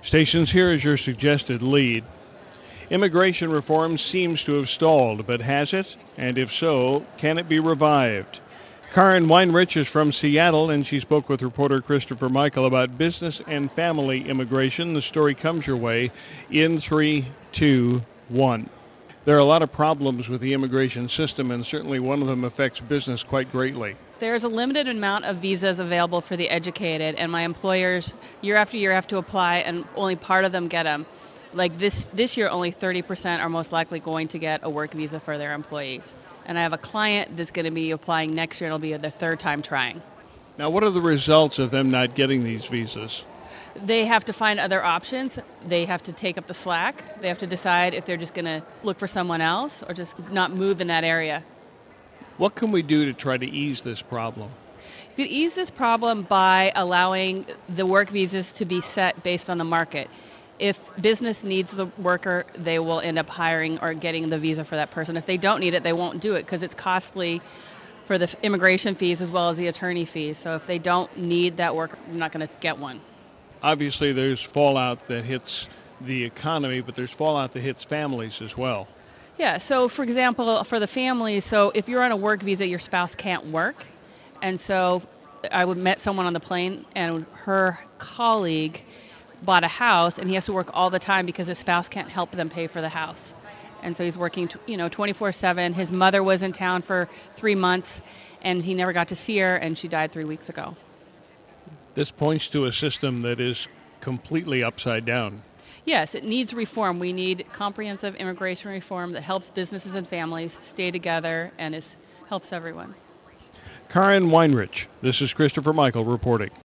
Stations, here is your suggested lead. Immigration reform seems to have stalled, but has it? And if so, can it be revived? Karen Weinrich is from Seattle, and she spoke with reporter Christopher Michael about business and family immigration. The story comes your way in 3, 2, 1. There are a lot of problems with the immigration system, and certainly one of them affects business quite greatly. There's a limited amount of visas available for the educated, and my employers, year after year, have to apply, and only part of them get them. Like this year, only 30% are most likely going to get a work visa for their employees. And I have a client that's going to be applying next year, and it'll be their third time trying. Now, what are the results of them not getting these visas? They have to find other options. They have to take up the slack. They have to decide if they're just going to look for someone else or just not move in that area. What can we do to try to ease this problem? You could ease this problem by allowing the work visas to be set based on the market. If business needs the worker, they will end up hiring or getting the visa for that person. If they don't need it, they won't do it because it's costly for the immigration fees as well as the attorney fees. So if they don't need that worker, they're not going to get one. Obviously, there's fallout that hits the economy, but there's fallout that hits families as well. Yeah, so for example, for the families, so if you're on a work visa, your spouse can't work. And so I met someone on the plane, and her colleague bought a house, and he has to work all the time because his spouse can't help them pay for the house. And so he's working 24/7. His mother was in town for 3 months, and he never got to see her, and she died 3 weeks ago. This points to a system that is completely upside down. Yes, it needs reform. We need comprehensive immigration reform that helps businesses and families stay together and helps everyone. Karen Weinrich, this is Christopher Michael reporting.